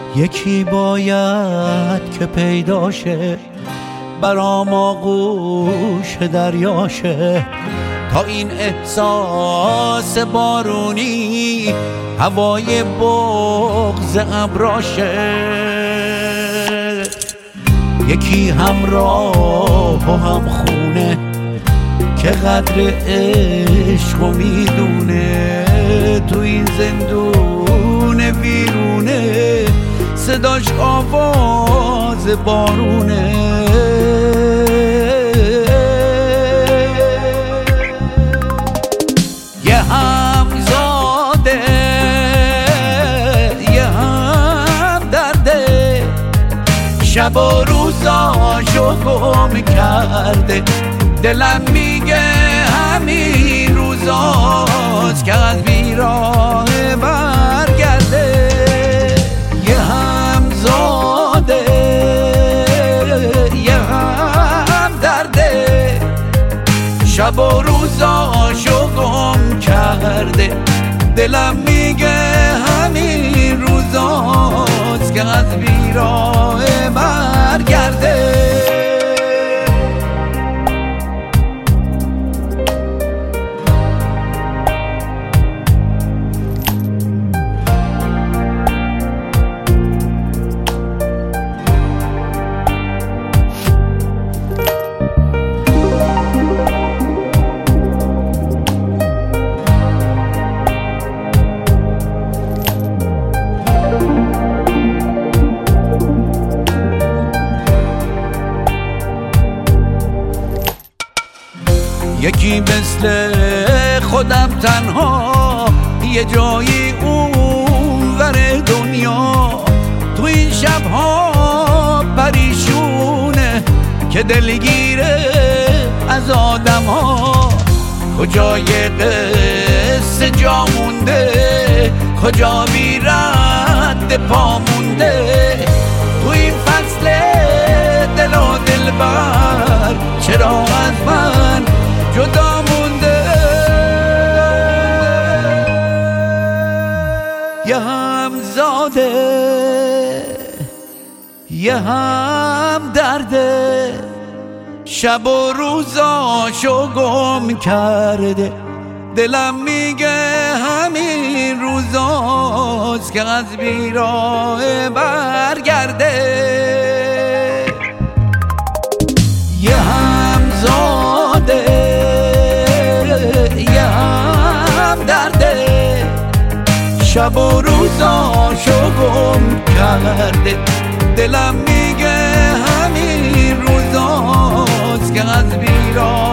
یکی باید که پیداشه برام آغوش دریاشه، تا این احساس بارونی هوای بغض ابراشه. یکی همراه و هم خونه که قدر عشق و میدونه، تو این زندون ویرونه صداش آواز بارونه. یه همزاده یه هم درده، شب و روزاشو گم کرده. دلم میگه همین روزاست که از بیراه برگرده. یه همزاده یه هم درده، شب و روزاشو گم کرده. دلم میگه همین روزاست که از بیراه برگرده. یکی مثل خودم تنها یه جایی اونور دنیا، تو این شبها پریشونه که دلگیره از آدم ها. کجای قصه جا مونده، کجا بی رد پا مونده. تو این فصل دل و دلبر چرا از من جدا مونده. یه همزاده یه هم درده، شب و روزاشو گم کرده. دلم میگه همین روزاست که از بیراه برگرده. یه همزاده یه هم درده، شب و روزاشو گم کرده. دلم میگه همین روزاست که از بیراه